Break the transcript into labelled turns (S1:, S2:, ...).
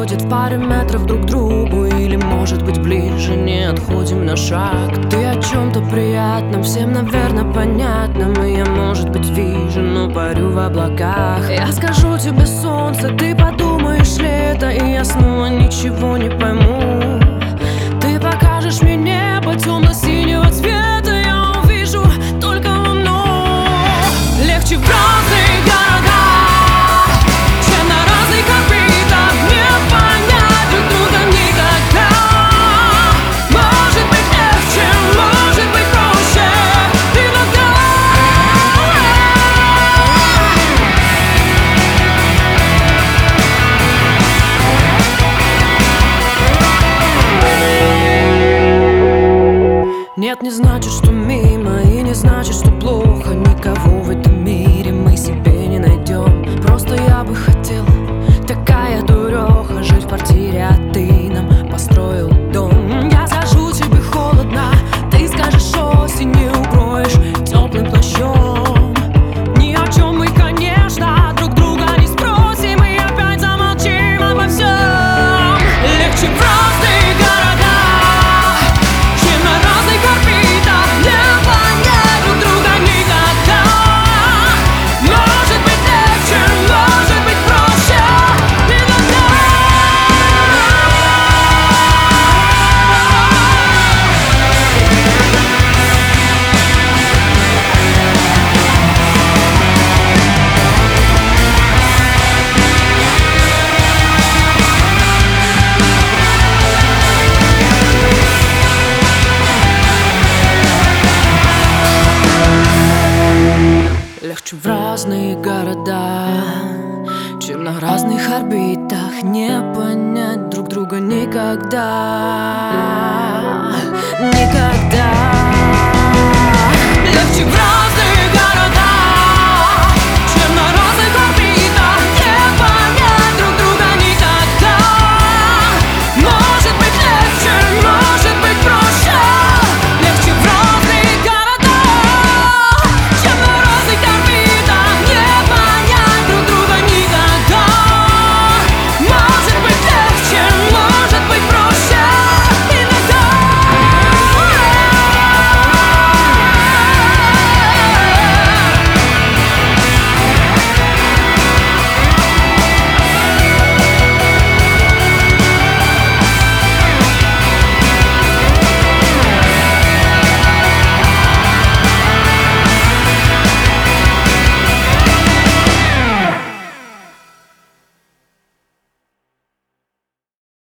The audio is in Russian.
S1: подходит в паре метров друг к другу, или, может быть, ближе, не отходим на шаг. Ты о чем-то приятном, всем, наверное, понятном, и я, может быть, вижу, но парю в облаках. Я скажу тебе солнце, ты подумаешь лето, и я снова ничего не пойму. Ты покажешь мне небо темно-синего цвета, я увижу только луну. Легче в разные города, чем на разных орбитах. Не понять друг друга никогда. Может быть легче, может быть проще иногда. Нет, не значит, что мимо, и не значит, что плохо. Никого в этом мире мы себе не найдем. Просто я бы хотел, такая дуреха, жить в квартире, а ты нам построил дом. Я скажу тебе холодно, ты скажешь осень, не укроешь теплым плащом. Ни о чем мы, конечно, друг друга не спросим, и опять замолчим обо всем. Легче в разные города, чем на разных орбитах. Не понять друг друга никогда. Может быть легче, может быть проще иногда. Легче в разные города, чем на разных орбитах. Не понять друг друга никогда. Никогда. Легче в разные